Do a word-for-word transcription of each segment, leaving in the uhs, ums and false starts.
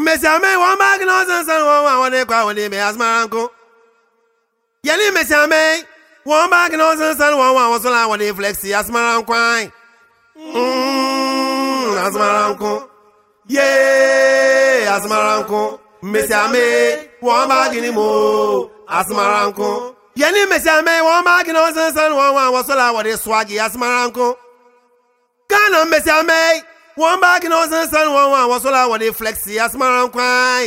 mesiame one bag no sense and one one dey kwa one dey me asmaranko. Yeni mesiame one bag no sense and one one so la one dey flexi asmaranko. Mm, asmaranko. Yeah, asmaranko. Mesiame one bag ni mo asmaranko. Yeni mesiame one bag no sense and one one so la one dey swaggy asmaranko. Kana mesiame one bag no sense and one one was all I want to flexi asmaranko.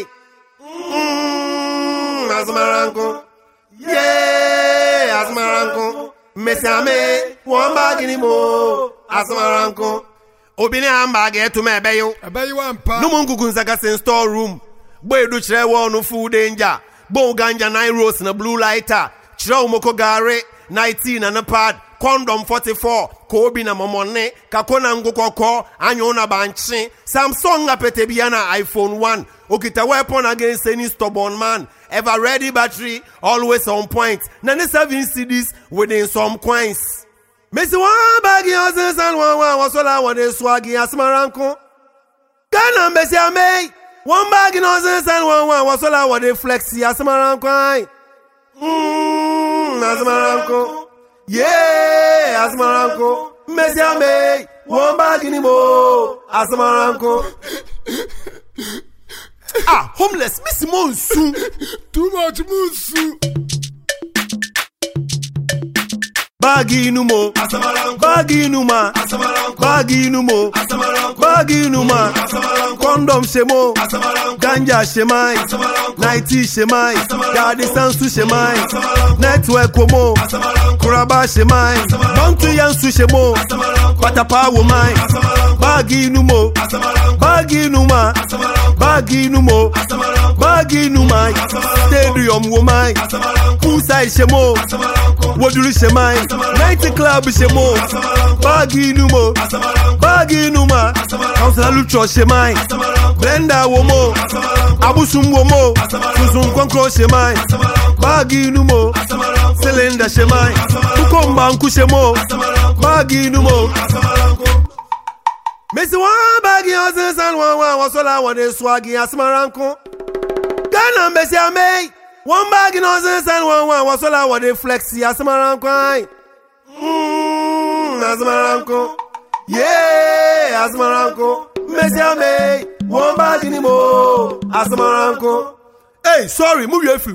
Mmm, asmaranko. Yeah, asmaranko. Mesiame one bag ni mo asmaranko. Obini ambage to me beyo. Abeyo ampa. No mungu kunzaka sen store room. Boy do chire wo no food danger. Bo ganja nine rose na blue lighter. Chire umoko gare nineteen and a pad. Condom forty-four, Kobe na momone, Kakona ngukoko, Anyo na banchi, Samsung apete biana iPhone one, Okita weapon against any stubborn man, ever ready battery, always on point, ninety-seven C Ds within some coins. Messi one baggy houses and one one was all I want to swaggy asmaranko. Ghana Messi Ame, one baggy houses and one one was all I want to flexi asmaranko. Mmm, asmaranko. Yeah, asmaranko. Mesiame, one bag in mo, asmaranko. Ah, homeless, Miss Monsoon. Too much monsoon. Bagi numo, bagi numa, bagi numo, bagi numa, condom shemo, ganja shemai, nighty shemai, daddy sansu shemai, network womo, kuraba shemai, bantu yansu shemo, patapa womai, bagi numo, bagi numa, bagi numo, bagi numai, stadium womai, poolside shemo, woduru shemai. Nighty club shemo, bagi numo, bagi numa, council lucho shemai, blender womo, abusum womo, susum konkro shemai, bagi numo, cylinder shemai, ukomba nku shemo, bagi numo. Messi one bagi houses and one one was all I want to swaggy asmaranko. Ghana Messi Ame, one bagi houses and one one was all I want to flexi asmaranko. Mmm, asmaranko. Yeah, asmaranko. Mesiame, one bag in mo, asmaranko. Hey, sorry, move your feet.